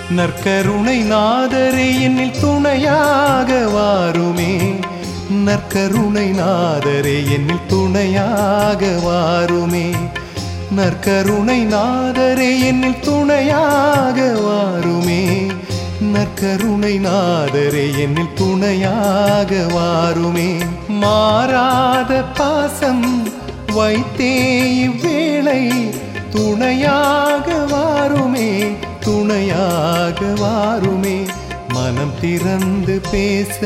நற்கருணை நாதரே என்னில் துணையாக வாருமே. நற்கருணை நாதரே என்னில் துணையாக வாருமே. நற்கருணை நாதரே என்னில் துணையாக வாருமே. நற்கருணை நாதரே என்னில் துணையாக வாருமே. மாறாத பாசம் வைத்தே இவ்வேளை துணையாக வாருமே. துணையாக வாருமே. மனம் திறந்து பேச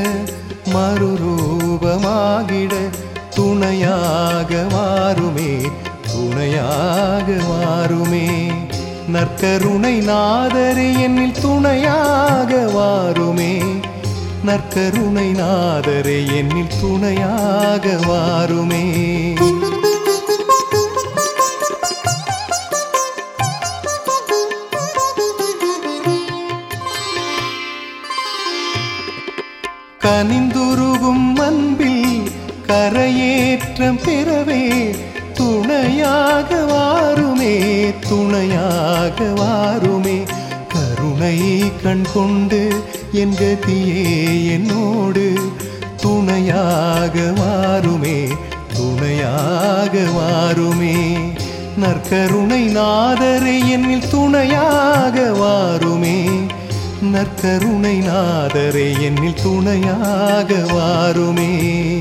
மறுரூபமாகிட துணையாக வாருமே. துணையாக வாருமே. நற்கருணை நாதரே என்னில் துணையாக வாருமே. நற்கருணை நாதரே என்னில் துணையாக வாருமே. கனிந்துருகும் அன்பில் கரையேற்றம் பெறவே துணையாக வாருமே. துணையாக வாருமே. கருணை கண் கொண்டு என் கதியே என்னோடு துணையாக வாருமே. துணையாக வாருமே. நற்கருணை நாதரே என்னில் துணையாக வாருமே. நற்கருணை நாதரே என்னில் துணையாக வாருமே.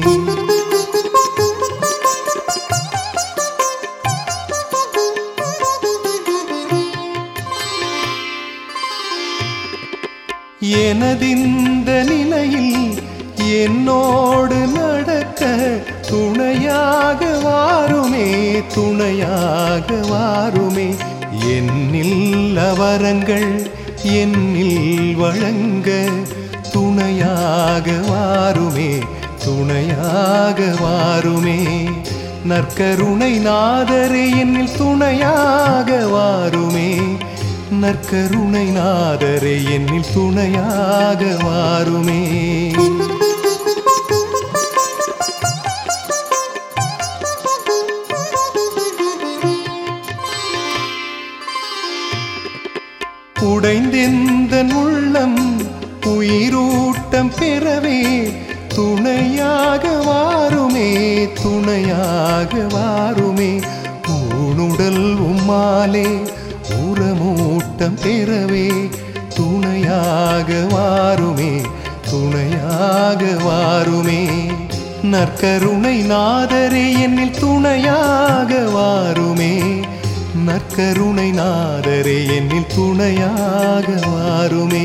எனதிந்த நிலையில் என்னோடு நடக்க துணையாக வாருமே. துணையாக வாருமே. என்னில் அவரங்கள் என்னில் வழங்க துணையாக வாருமே. துணையாக வாருமே. நற்கருணை நாதரே என்னில் துணையாக வாருமே. நற்கருணை நாதரே என்னில் துணையாக வாருமே. உடைந்தெந்தன் உள்ளம் உயிரூட்டம் பெறவே துணையாக வாருமே. துணையாக வாருமே. ஊனுடல் உம்மாலே உரமூட்டம் பெறவே துணையாக வாருமே. துணையாக வாருமே. நற்கருணை நாதரே என்னில் துணையாக வாருமே. நற்கருணை நாதரே என்னில் துணையாக வாருமே.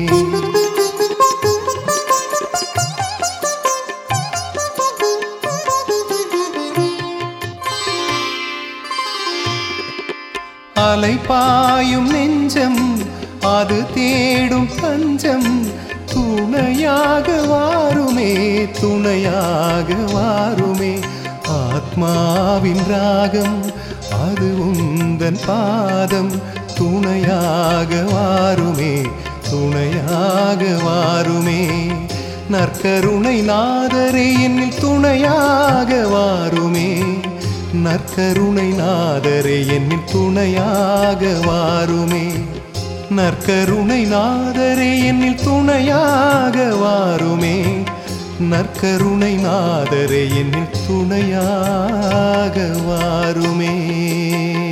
அலைபாயும் நெஞ்சம் அது தேடும் தஞ்சம் துணையாக வாருமே. துணையாக வாருமே. ஆத்மாவின் ராகம் அது உந்தன் பாதம் துணையாக வாருமே. துணையாக வாருமே. நற்கருணை நாதரே என்னில் துணையாக வாருமே. நற்கருணை நாதரே என்னில் துணையாக வாருமே. நற்கருணை நாதரே என்னில் துணையாக வாருமே. நற்கருணை நாதரே என்னில் துணையாக வாருமே.